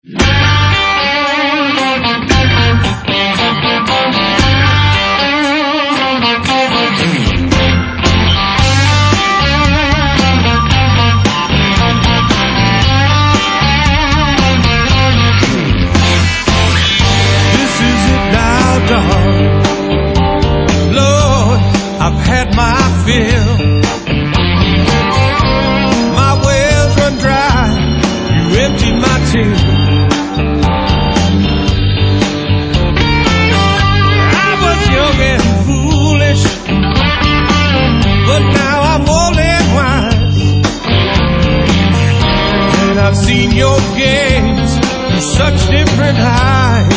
Lord, I've had my fill. My wells run dry, you emptied my till. I was young and foolish, but now I'm old and wise, and I've seen your gaze through such different eyes.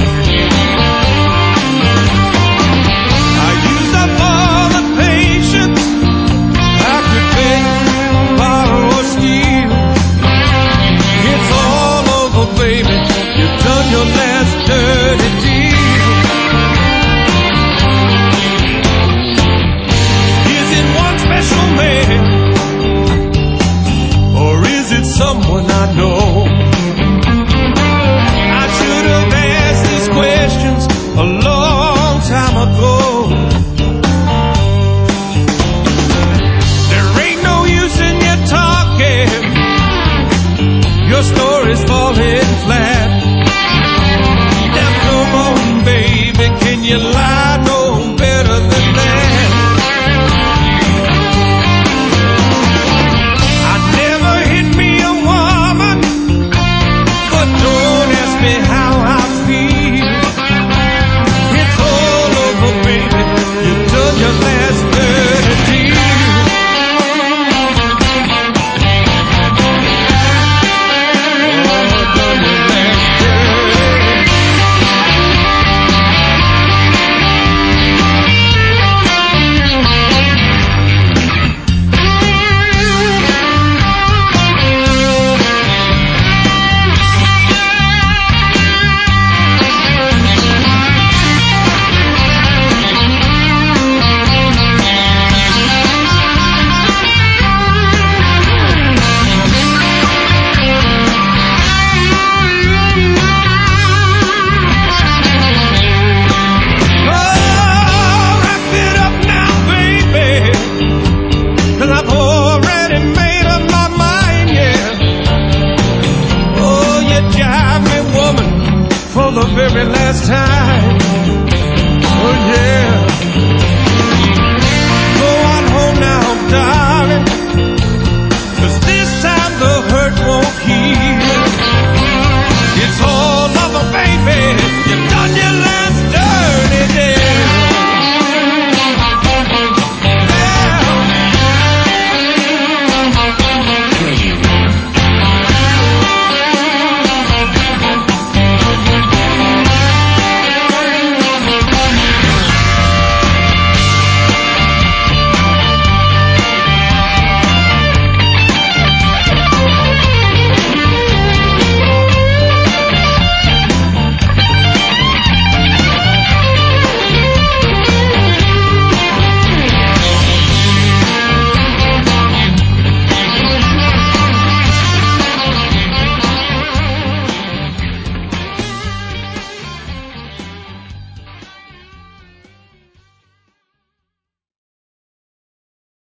Baby, you've done your last dirty deal. Is it one special man, or is it someone I know? I should have asked these questions a long time ago. There ain't no use in you talking, your story's falling flat. Now come on, baby, can you lie no better than that? I never hit me a woman, but don't ask me how I feel. It's all over, baby, you've done your last dirty deal. I've already made up my mind, yeah. Oh, you jive me, woman, for the very last time.